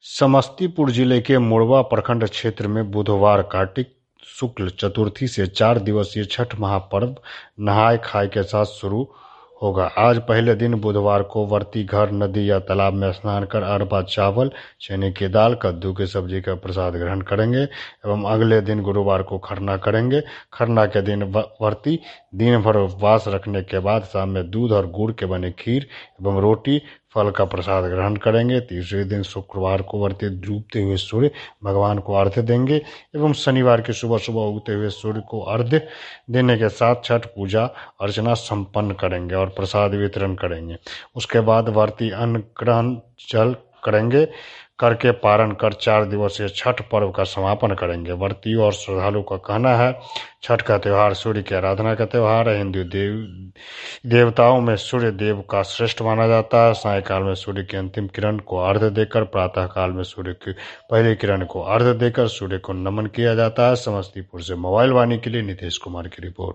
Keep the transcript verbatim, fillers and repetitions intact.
समस्तीपुर जिले के मोरवा प्रखंड क्षेत्र में बुधवार कार्तिक शुक्ल चतुर्थी से चार दिवसीय छठ महापर्व नहाय खाय के साथ शुरू होगा। आज पहले दिन बुधवार को व्रती घर, नदी या तालाब में स्नान कर अरबा चावल, चने की दाल, कद्दू की सब्जी का प्रसाद ग्रहण करेंगे एवं अगले दिन गुरुवार को खरना करेंगे। खरना के दिन व्रती दिन भर उपवास रखने के बाद शाम में दूध और गुड़ के बने खीर एवं रोटी फल का प्रसाद ग्रहण करेंगे। तीसरे दिन शुक्रवार को व्रती डूबते हुए सूर्य भगवान को अर्घ्य देंगे एवं शनिवार की सुबह सुबह उगते हुए सूर्य को अर्घ्य देने के साथ छठ पूजा अर्चना संपन्न करेंगे और प्रसाद वितरण करेंगे। उसके बाद व्रती अन्न ग्रहण जल करेंगे करके पारण कर चार दिवसीय छठ पर्व का समापन करेंगे। व्रतियों और श्रद्धालुओं का कहना है, छठ का त्यौहार सूर्य की आराधना का त्यौहार है। हिंदू देव देवताओं में सूर्य देव का श्रेष्ठ माना जाता है। सायकाल में सूर्य की अंतिम किरण को अर्घ्य देकर, प्रातः काल में सूर्य की पहली किरण को अर्घ्य देकर सूर्य को नमन किया जाता है। समस्तीपुर से मोबाइल वाणी के लिए नितेश कुमार की रिपोर्ट।